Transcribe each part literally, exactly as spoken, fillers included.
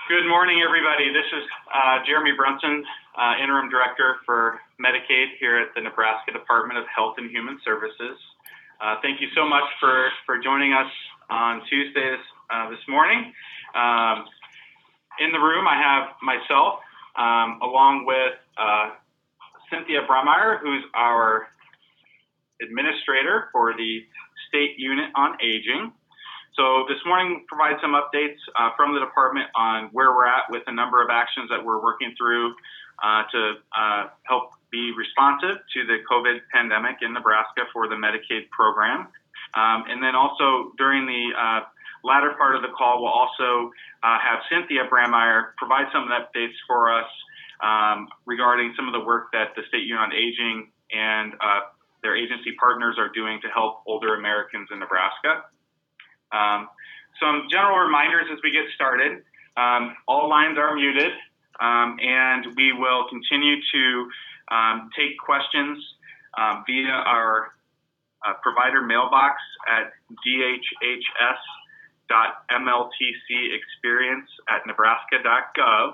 Good morning, everybody. This is uh, Jeremy Brunson, uh, Interim Director for Medicaid here at the Nebraska Department of Health and Human Services. Uh, thank you so much for, for joining us on Tuesday this, uh, this morning. Um, in the room, I have myself, um, along with uh, Cynthia Brummeyer, who's our administrator for the State Unit on Aging. So this morning, we'll provide some updates uh, from the department on where we're at with a number of actions that we're working through uh, to uh, help be responsive to the COVID pandemic in Nebraska for the Medicaid program. Um, and then also during the uh, latter part of the call, we'll also uh, have Cynthia Brummeyer provide some updates for us um, regarding some of the work that the State Unit on Aging and uh, their agency partners are doing to help older Americans in Nebraska. Um, some general reminders as we get started. Um, all lines are muted, um, and we will continue to um, take questions uh, via our uh, provider mailbox at d h h s dot m l t c experience at nebraska dot gov.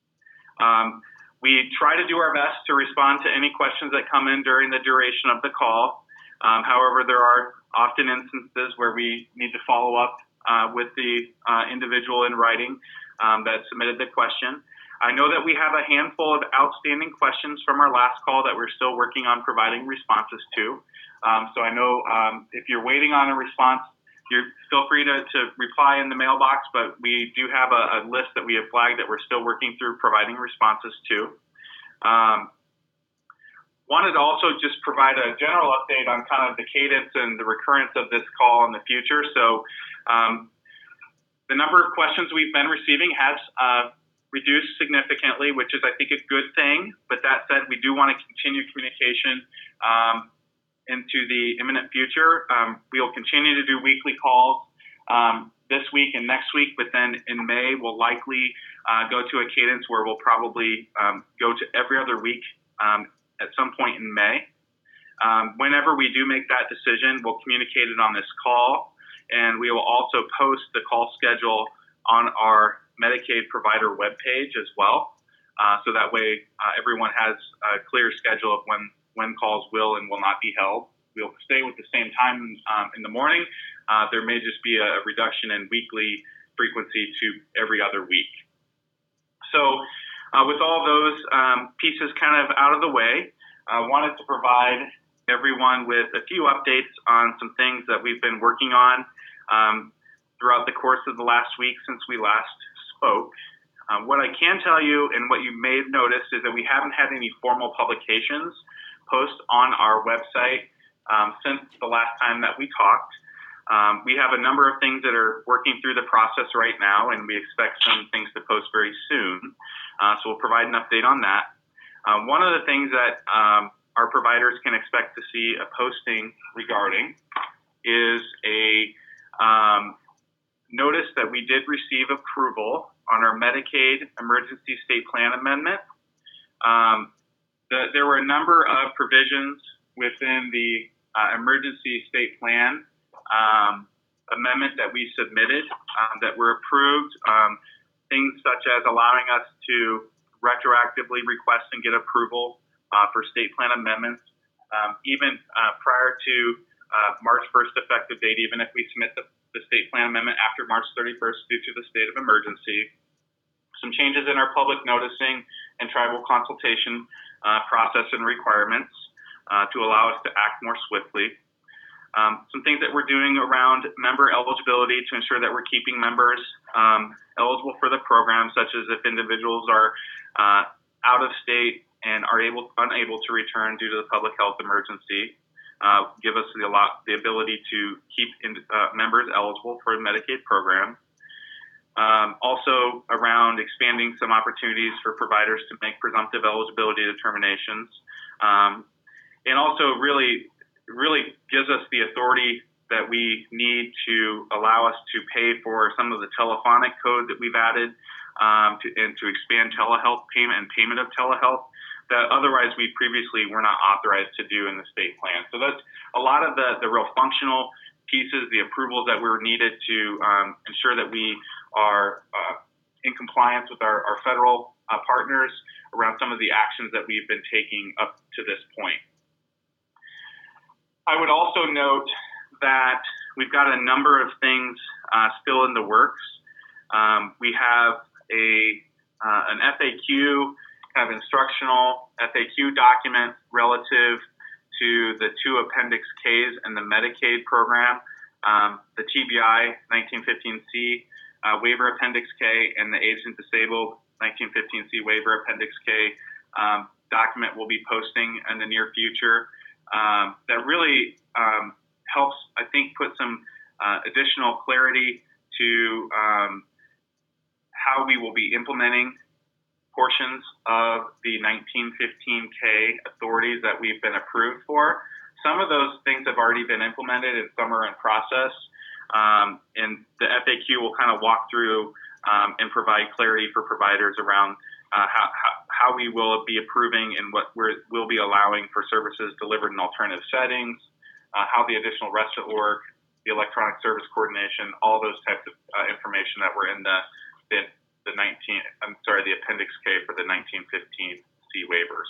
Um, we try to do our best to respond to any questions that come in during the duration of the call. Um, however, there are often instances where we need to follow up uh, with the uh, individual in writing um, that submitted the question. I know that we have a handful of outstanding questions from our last call that we're still working on providing responses to. Um, so I know um, if you're waiting on a response, you're feel free to, to reply in the mailbox, but we do have a, a list that we have flagged that we're still working through providing responses to. Um, Wanted to also just provide a general update on kind of the cadence and the recurrence of this call in the future. So um, the number of questions we've been receiving has uh, reduced significantly, which is, I think, a good thing. But that said, we do want to continue communication um, into the imminent future. Um, we will continue to do weekly calls um, this week and next week, but then in May, we'll likely uh, go to a cadence where we'll probably um, go to every other week um, at some point in May. Um, whenever we do make that decision, we'll communicate it on this call, and we will also post the call schedule on our Medicaid provider webpage as well. Uh, so that way uh, everyone has a clear schedule of when, when calls will and will not be held. We'll stay with the same time um, in the morning. Uh, there may just be a reduction in weekly frequency to every other week. So Uh, with all those um, pieces kind of out of the way, I wanted to provide everyone with a few updates on some things that we've been working on um, throughout the course of the last week since we last spoke. Uh, what I can tell you, and what you may have noticed, is that we haven't had any formal publications post on our website um, since the last time that we talked. Um, we have a number of things that are working through the process right now, and we expect some things to post very soon. Uh, so we'll provide an update on that. Um, one of the things that um, our providers can expect to see a posting regarding is a um, notice that we did receive approval on our Medicaid Emergency State Plan Amendment. Um, the, there were a number of provisions within the uh, Emergency State Plan Um, amendment that we submitted um, that were approved, um, things such as allowing us to retroactively request and get approval uh, for state plan amendments, um, even uh, prior to uh, March first effective date, even if we submit the, the state plan amendment after March thirty-first due to the state of emergency. Some changes in our public noticing and tribal consultation uh, process and requirements uh, to allow us to act more swiftly. Um, some things that we're doing around member eligibility to ensure that we're keeping members um, eligible for the program, such as if individuals are uh, out of state and are able unable to return due to the public health emergency, uh, give us the, the ability to keep in, uh, members eligible for the Medicaid program. Um, also around expanding some opportunities for providers to make presumptive eligibility determinations, um, and also really really gives us the authority that we need to allow us to pay for some of the telephonic code that we've added um, to, and to expand telehealth payment and payment of telehealth that otherwise we previously were not authorized to do in the state plan. So that's a lot of the, the real functional pieces, the approvals that were needed to um, ensure that we are uh, in in compliance with our, our federal uh, partners around some of the actions that we've been taking up to this point. I would also note that we've got a number of things uh, still in the works. Um, we have a uh, an F A Q, kind of instructional F A Q document relative to the two Appendix Ks and the Medicaid program, um, the T B I nineteen fifteen C uh, waiver Appendix K and the Aged and Disabled nineteen fifteen C waiver Appendix K um, document we'll be posting in the near future. Um, that really um, helps, I think, put some uh, additional clarity to um, how we will be implementing portions of the nineteen fifteen K authorities that we've been approved for. Some of those things have already been implemented and some are in process. Um, and the F A Q will kind of walk through um, and provide clarity for providers around uh, how, how, how we will be approving and what we're, we'll be allowing for services delivered in alternative settings, uh, how the additional rest will work, the electronic service coordination, all those types of uh, information that were in the, the the nineteen, I'm sorry, the Appendix K for the nineteen fifteen C waivers.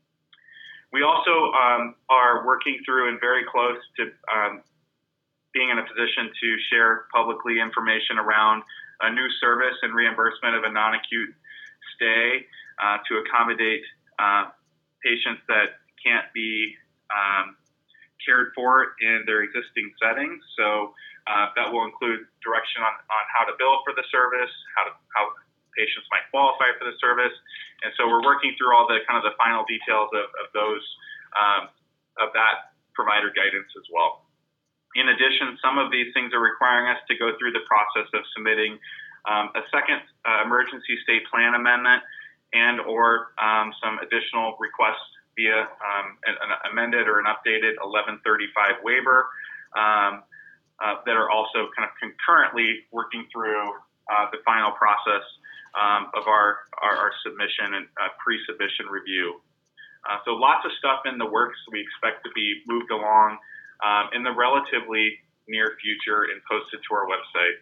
We also um, are working through and very close to um, being in a position to share publicly information around a new service and reimbursement of a non-acute stay uh, to accommodate uh, patients that can't be um, cared for in their existing settings. So uh, that will include direction on, on how to bill for the service, how to, how patients might qualify for the service. And so we're working through all the kind of the final details of, of those, um, of that provider guidance as well. In addition, some of these things are requiring us to go through the process of submitting um, a second uh, emergency state plan amendment and or um, some additional requests via um, an, an amended or an updated eleven thirty-five waiver um, uh, that are also kind of concurrently working through uh, the final process um, of our, our, our submission and uh, pre-submission review. Uh, so lots of stuff in the works we expect to be moved along um, in the relatively near future and posted to our website.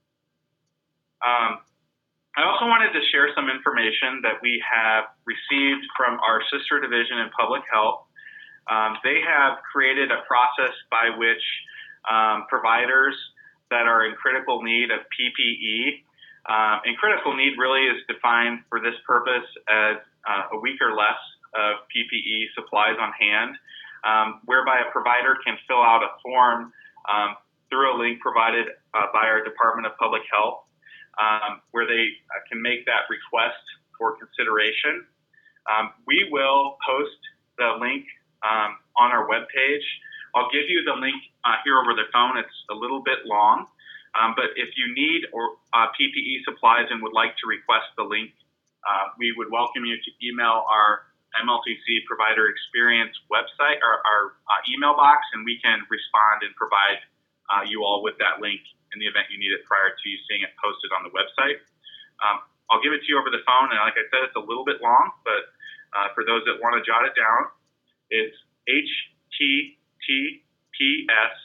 Um, I also wanted to share some information that we have received from our sister division in public health. Um, they have created a process by which um, providers that are in critical need of P P E, um, and critical need really is defined for this purpose as uh, a week or less of P P E supplies on hand, um, whereby a provider can fill out a form um, through a link provided uh, by our Department of Public Health, um, where they uh, can make that request for consideration. Um, we will post the link um, on our webpage. I'll give you the link uh, here over the phone. It's a little bit long, um, but if you need or uh, P P E supplies and would like to request the link, uh, we would welcome you to email our M L T C Provider Experience website or our uh, email box, and we can respond and provide uh, you all with that link in the event you need it prior to you seeing it posted on the website. Um, I'll give it to you over the phone, and like I said, it's a little bit long, but uh, for those that want to jot it down, it's H T T P S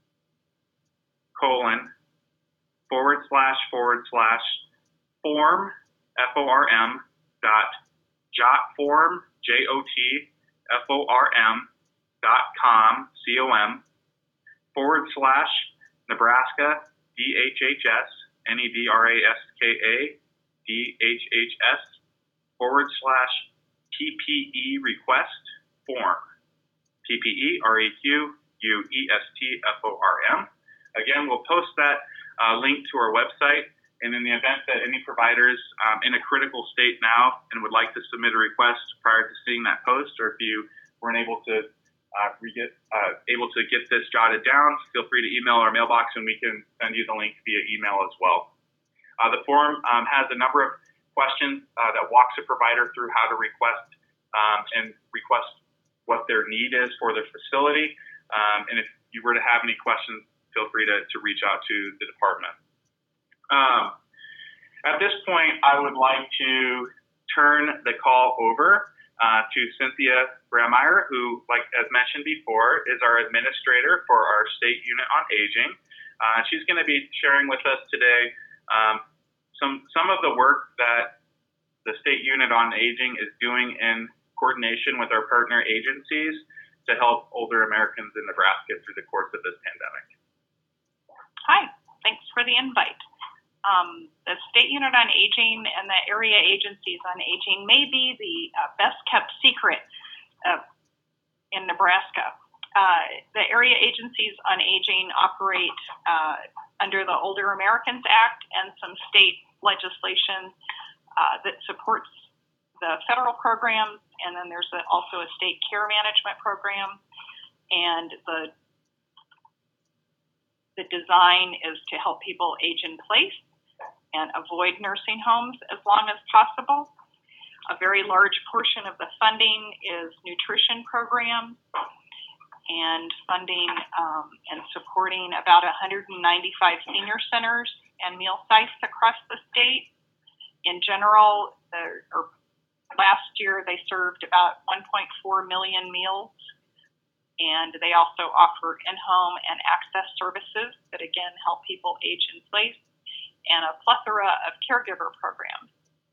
colon forward slash forward slash form F O R M dot jotform J O T F O R M dot com C O M forward slash Nebraska D H H S N E B R A S K A D H H S forward slash P P E request form. P P E R E Q U E S T F O R M. Again, we'll post that uh, link to our website, and in the event that any providers um, in a critical state now and would like to submit a request prior to seeing that post, or if you weren't able to uh, re-get, uh, able to get this jotted down, feel free to email our mailbox and we can send you the link via email as well. Uh, the form um, has a number of questions uh, that walks a provider through how to request um, and request what their need is for their facility. Um, and if you were to have any questions, feel free to, to reach out to the department. Um, at this point, I would like to turn the call over uh, to Cynthia Grameyer, who, like as mentioned before, is our administrator for our state unit on aging. Uh, she's going to be sharing with us today um, some some of the work that the State Unit on Aging is doing in coordination with our partner agencies to help older Americans in Nebraska through the course of this pandemic. Hi, thanks for the invite. Um, the State Unit on Aging and the area agencies on aging may be the uh, best kept secret uh, in Nebraska. Uh, the area agencies on aging operate uh, under the Older Americans Act and some state legislation uh, that supports the federal programs, and then there's a, also a state care management program, and the the design is to help people age in place and avoid nursing homes as long as possible. A very large portion of the funding is nutrition programs and funding um, and supporting about one hundred ninety-five senior centers and meal sites across the state. In general, the, or last year they served about one point four million meals, and they also offer in-home and access services that again help people age in place, and a plethora of caregiver programs.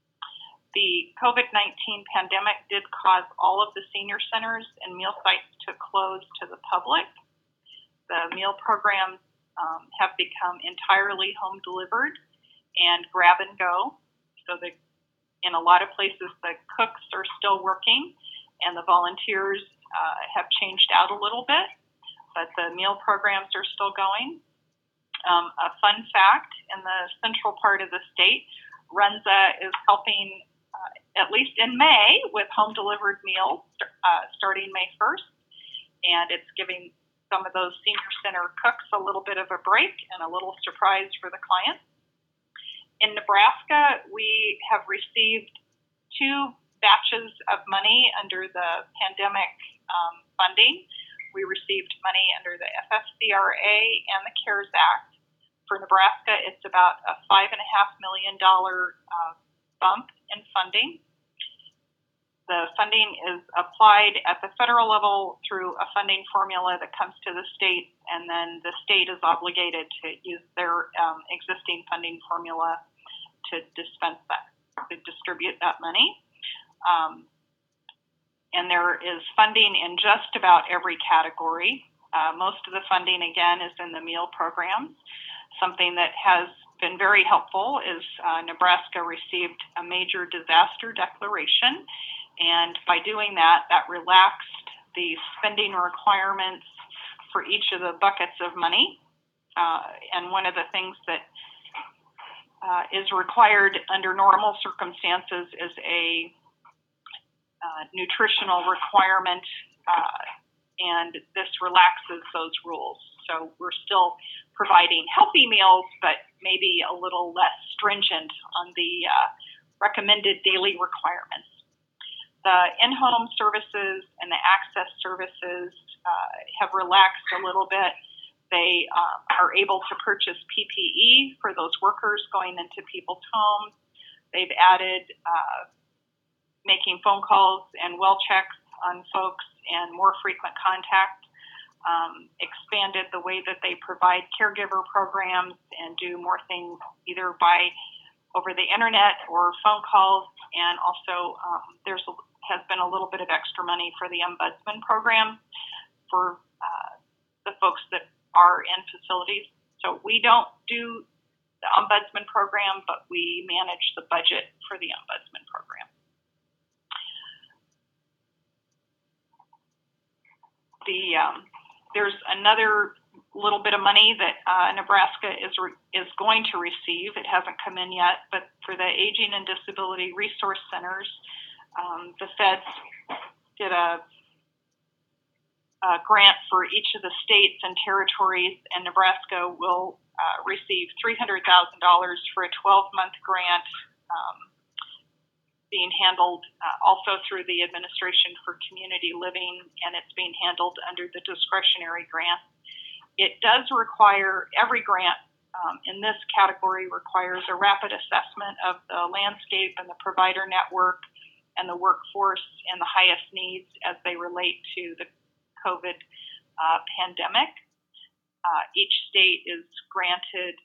The COVID nineteen pandemic did cause all of the senior centers and meal sites to close to the public. The meal programs um, have become entirely home delivered and grab and go. So the, in a lot of places, the cooks are still working and the volunteers uh, have changed out a little bit, but the meal programs are still going. Um, a fun fact, in the central part of the state, Runza is helping, uh, at least in May, with home delivered meals uh, starting May first, and it's giving some of those senior center cooks a little bit of a break and a little surprise for the clients. In Nebraska, we have received two batches of money under the pandemic um, funding. We received money under the F S C R A and the CARES Act. For Nebraska, it's about a five and a half million dollar uh, bump in funding. The funding is applied at the federal level through a funding formula that comes to the state, and then the state is obligated to use their um, existing funding formula to dispense that, to distribute that money. Um, and there is funding in just about every category. Uh, most of the funding, again, is in the meal programs. Something that has been very helpful is uh, Nebraska received a major disaster declaration, and by doing that, that relaxed the spending requirements for each of the buckets of money. Uh, and one of the things that uh, is required under normal circumstances is a uh, nutritional requirement, uh, and this relaxes those rules. So we're still providing healthy meals, but maybe a little less stringent on the uh, recommended daily requirements. The in-home services and the access services uh, have relaxed a little bit. They uh, are able to purchase P P E for those workers going into people's homes. They've added uh, making phone calls and well checks on folks and more frequent contact. Um, expanded the way that they provide caregiver programs and do more things either by over the internet or phone calls. And also um, there's a, has been a little bit of extra money for the ombudsman program for uh, the folks that are in facilities. So we don't do the ombudsman program, but we manage the budget for the ombudsman program. The um, There's another little bit of money that uh, Nebraska is re- is going to receive. It hasn't come in yet, but for the Aging and Disability Resource Centers, um, the feds did a, a grant for each of the states and territories, and Nebraska will uh, receive three hundred thousand dollars for a twelve-month grant um, being handled uh, also through the Administration for Community Living, and it's being handled under the discretionary grant. It does require, every grant um, in this category requires a rapid assessment of the landscape and the provider network and the workforce and the highest needs as they relate to the COVID uh, pandemic. Uh, each state is granted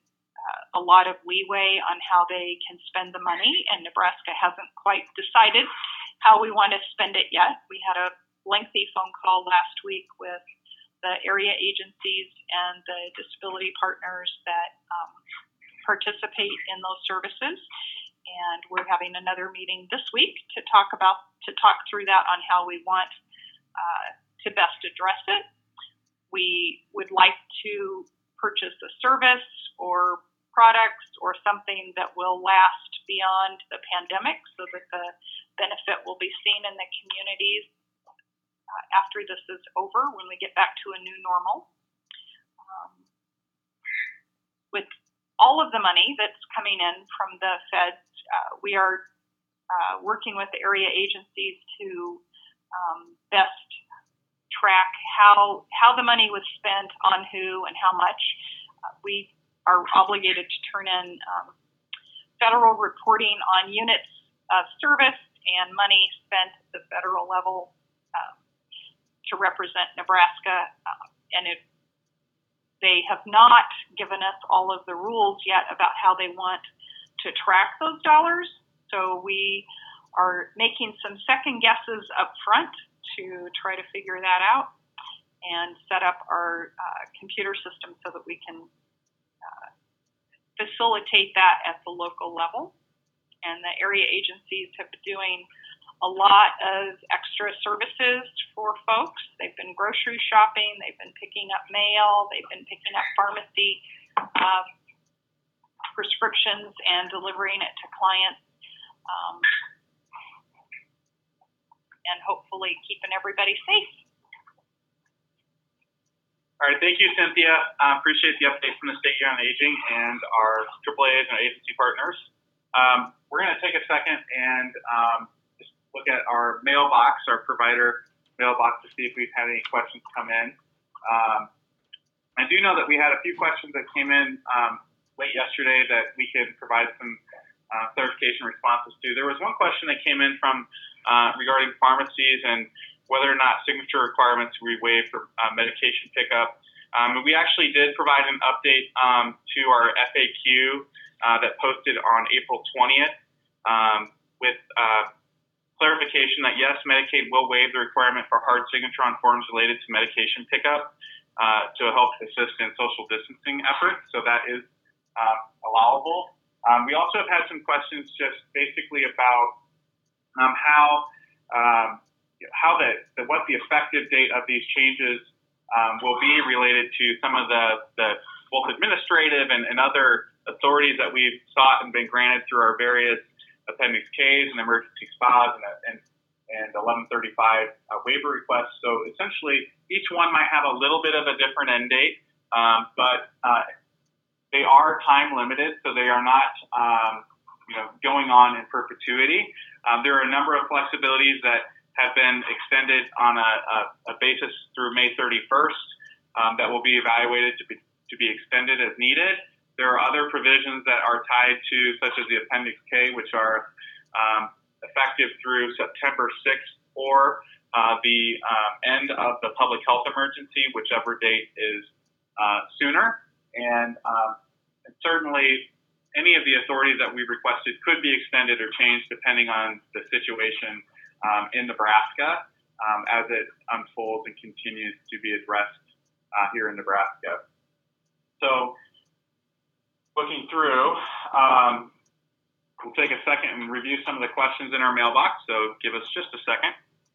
uh, a lot of leeway on how they can spend the money, and Nebraska hasn't quite decided how we want to spend it yet. We had a lengthy phone call last week with the area agencies and the disability partners that um, participate in those services. And we're having another meeting this week to talk about, to talk through that on how we want uh, to best address it. We would like to purchase a service or products or something that will last beyond the pandemic so that the benefit will be seen in the communities uh, after this is over, when we get back to a new normal. Um, with all of the money that's coming in from the feds, uh, we are uh, working with the area agencies to um, best track how how the money was spent on who and how much. Uh, we are obligated to turn in um, federal reporting on units of service and money spent at the federal level uh, to represent Nebraska. Uh, and if they have not given us all of the rules yet about how they want to track those dollars. So we are making some second guesses up front to try to figure that out and set up our uh, computer system so that we can uh, facilitate that at the local level. And the area agencies have been doing a lot of extra services for folks. They've been grocery shopping, they've been picking up mail, they've been picking up pharmacy um, prescriptions and delivering it to clients. Um, and hopefully keeping everybody safe. All right, thank you, Cynthia. I uh, appreciate the update from the State Year on Aging and our triple A's and our agency partners. Um, we're going to take a second and um, just look at our mailbox, our provider mailbox, to see if we've had any questions come in. Um, I do know that we had a few questions that came in um, late yesterday that we could provide some uh, clarification responses to. There was one question that came in from Uh, regarding pharmacies and whether or not signature requirements we waive for uh, medication pickup. Um, we actually did provide an update um, to our F A Q uh, that posted on April twentieth um, with uh, clarification that yes, Medicaid will waive the requirement for hard signature on forms related to medication pickup uh, to help assist in social distancing efforts. So that is uh, allowable. Um, we also have had some questions just basically about Um, how um, how the, the what the effective date of these changes um, will be related to some of the, the both administrative and, and other authorities that we've sought and been granted through our various Appendix Ks and emergency spas and and, and eleven thirty-five uh, waiver requests. So essentially, each one might have a little bit of a different end date, um, but uh, they are time limited, so they are not um, you know going on in perpetuity. Um, there are a number of flexibilities that have been extended on a, a, a basis through May thirty-first um, that will be evaluated to be, to be extended as needed. There are other provisions that are tied to, such as the Appendix K, which are um, effective through September sixth or uh, the um, end of the public health emergency, whichever date is uh, sooner. And, um, and certainly, any of the authorities that we requested could be extended or changed depending on the situation um, in Nebraska um, as it unfolds and continues to be addressed uh, here in Nebraska. So looking through, um, we'll take a second and review some of the questions in our mailbox, so give us just a second.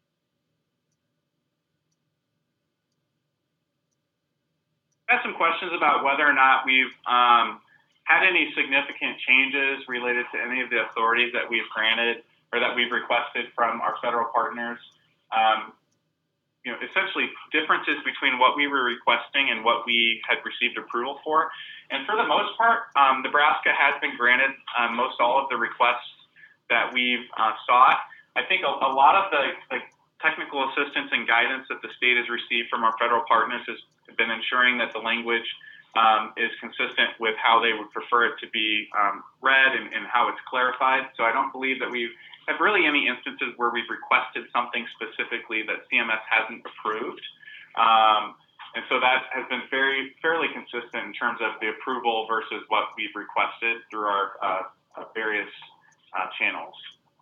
I have some questions about whether or not we've um, had any significant changes related to any of the authorities that we've granted or that we've requested from our federal partners. Um, you know, essentially differences between what we were requesting and what we had received approval for. And for the most part, um, Nebraska has been granted um, most all of the requests that we've uh, sought. I think a, a lot of the, the technical assistance and guidance that the state has received from our federal partners has been ensuring that the language Um, is consistent with how they would prefer it to be um, read and, and how it's clarified. So I don't believe that we have really any instances where we've requested something specifically that C M S hasn't approved. Um, And so that has been very fairly consistent in terms of the approval versus what we've requested through our uh, various uh, channels.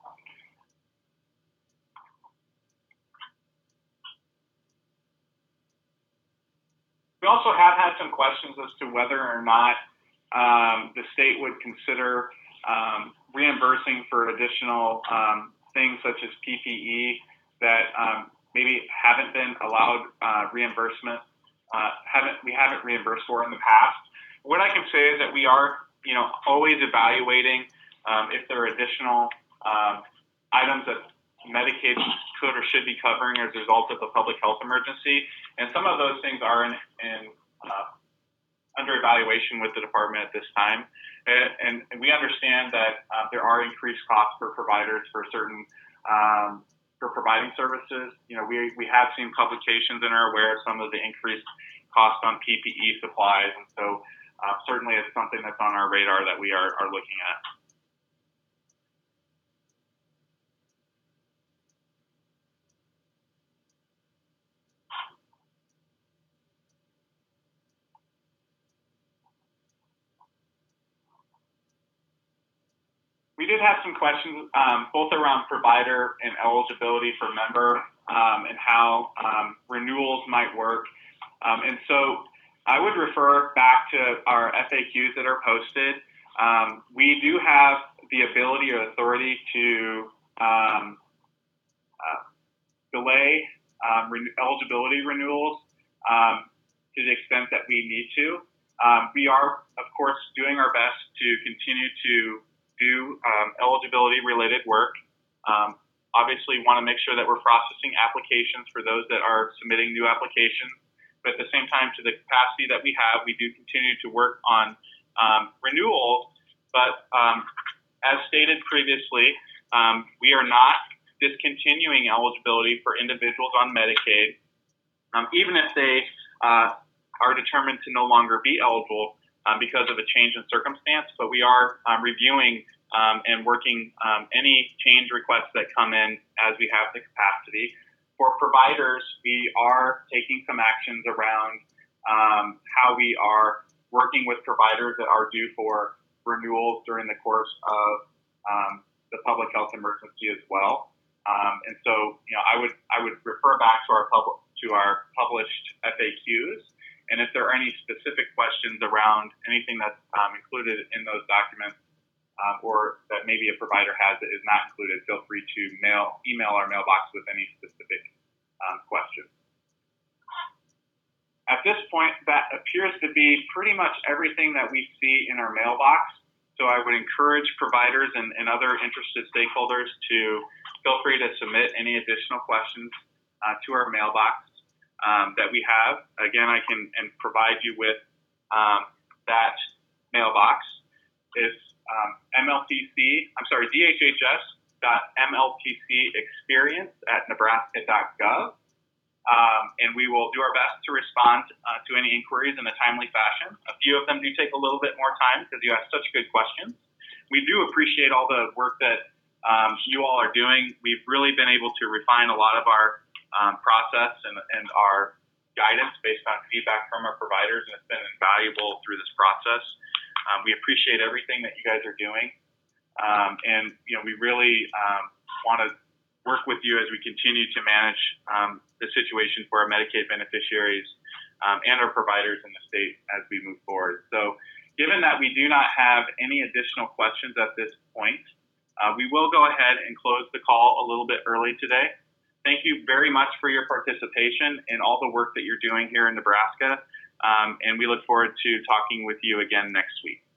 We also have had some questions as to whether or not um, the state would consider um, reimbursing for additional um, things such as P P E that um, maybe haven't been allowed uh, reimbursement, uh, haven't we haven't reimbursed for in the past. What I can say is that we are, you know, always evaluating um, if there are additional um, items that Medicaid could or should be covering as a result of a public health emergency, and some of those things are in, in uh, under evaluation with the department at this time. And, and we understand that uh, there are increased costs for providers for certain um, for providing services. You know, we we have seen publications and are aware of some of the increased costs on P P E supplies, and so uh, certainly it's something that's on our radar that we are are looking at. We did have some questions, um, both around provider and eligibility for member, um, and how um, renewals might work. Um, and so I would refer back to our F A Qs that are posted. Um, we do have the ability or authority to um, uh, delay um, re eligibility renewals um, to the extent that we need to. Um, we are, of course, doing our best to continue to do um, eligibility related work. Um, obviously want to make sure that we're processing applications for those that are submitting new applications, but at the same time, to the capacity that we have, we do continue to work on um, renewals. But um, as stated previously, um, we are not discontinuing eligibility for individuals on Medicaid, um, even if they uh, are determined to no longer be eligible Um, because of a change in circumstance, but we are um, reviewing um, and working um, any change requests that come in as we have the capacity. For providers, we are taking some actions around um, how we are working with providers that are due for renewals during the course of um, the public health emergency as well. Um, and so, you know, I would I would refer back to our public to our published F A Qs. And if there are any specific questions around anything that's um, included in those documents, um, or that maybe a provider has that is not included, feel free to mail, email our mailbox with any specific um, questions. At this point, that appears to be pretty much everything that we see in our mailbox. So I would encourage providers and, and other interested stakeholders to feel free to submit any additional questions uh, to our mailbox. Um, that we have. Again, I can and provide you with um, that mailbox. It's um, M L T C, I'm sorry, D H H S dot M L T C experience at nebraska dot gov. Um, and we will do our best to respond uh, to any inquiries in a timely fashion. A few of them do take a little bit more time because you ask such good questions. We do appreciate all the work that um, you all are doing. We've really been able to refine a lot of our Um, process and, and our guidance based on feedback from our providers, and it's been invaluable through this process. Um, we appreciate everything that you guys are doing, um, and you know we really um, want to work with you as we continue to manage um, the situation for our Medicaid beneficiaries um, and our providers in the state as we move forward. So, given that we do not have any additional questions at this point, uh, we will go ahead and close the call a little bit early today. Thank you very much for your participation and all the work that you're doing here in Nebraska. Um, and we look forward to talking with you again next week.